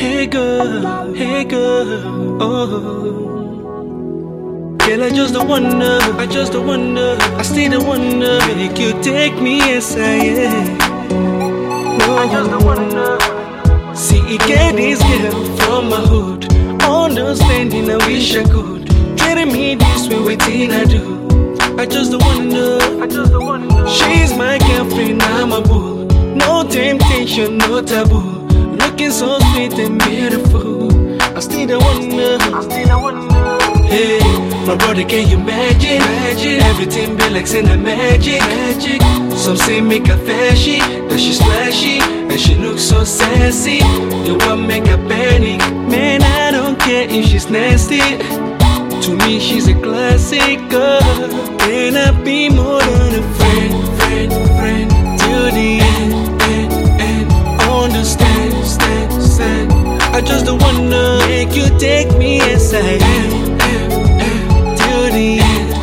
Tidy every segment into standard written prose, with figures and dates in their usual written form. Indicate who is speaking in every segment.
Speaker 1: hey girl, oh. Girl, I just don't wonder, I still don't wonder, make you take me as I am. No, I just don't wonder. See, you get this girl from my hood, understanding I wish I could. Treating me this way, waiting I do. I just don't wonder, she's my girlfriend, I'm a boo. No temptation, no taboo. Looking so sweet and beautiful. I still don't wonder, hey, my brother, can you imagine? Everything be like in a magic. Some say make her flashy, that she's flashy, and she looks so sassy. You want make her panic? Man, I don't care if she's nasty. To me, she's a classic girl. Can I be more than a friend? Till the end. Understand. I just don't wanna make you take me as I am. Till the end.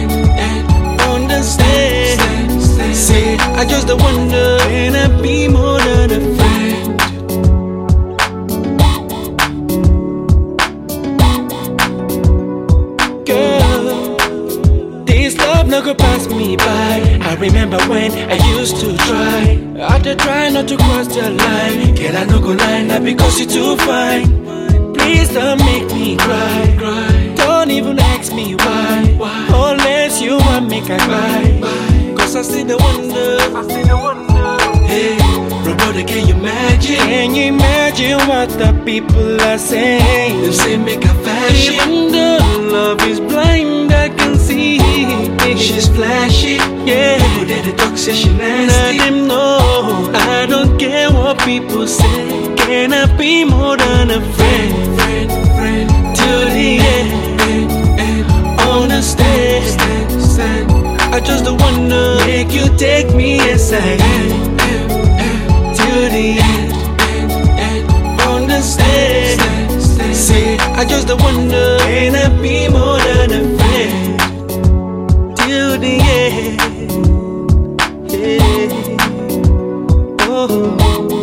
Speaker 1: Understand. Say, I just don't wanna. Can I be more than a friend? Girl, this love no go pass me by. I remember when I used to try. I had to try not to cross the line. Girl, I no go lie, not because you're too fine. Please don't make me cry. Don't even ask me why. Unless you want me to cry. Cause I still don't wonder. Hey, brother, can you imagine? Can you imagine what the people are saying? They say make a fashion. Even though love is blind, I can see she's flashy, yeah. People that the dog say she nasty. Let them know I don't care what people say. Can I be more than a friend? Till the end. Understand. I just don't wanna make you take me as I am. Till the end. Understand. Say, I just don't wanna. Can I be more than a friend? Till the end, yeah. Oh,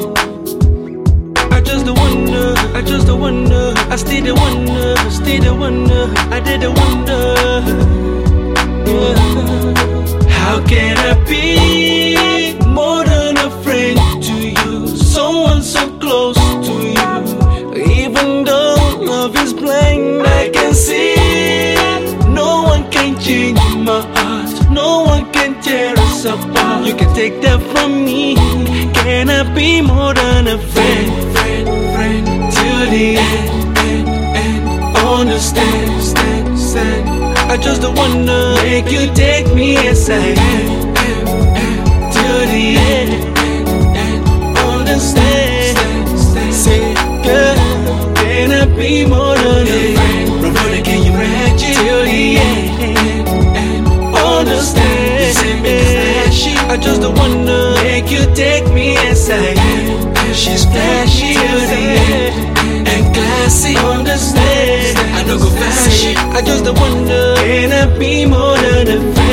Speaker 1: I just don't wonder, I still don't wonder, I didn't wonder, yeah. How can I be more than a friend to you? Someone so close to you. Even though love is blind, I can see. No one can change my heart, no one can tear us apart. You can take that from me. Can I be more than a friend? Till the end. Understand. I just don't wanna make you take me as I am. Till the end. Understand. Say, girl, can I be more than a friend? Brother, can you imagine? Till the end. Understand. I just don't wanna make you take me as I am. She's flashy till the end and classy. Understand. I don't go flashy. I just don't wanna. Can I be more than a friend?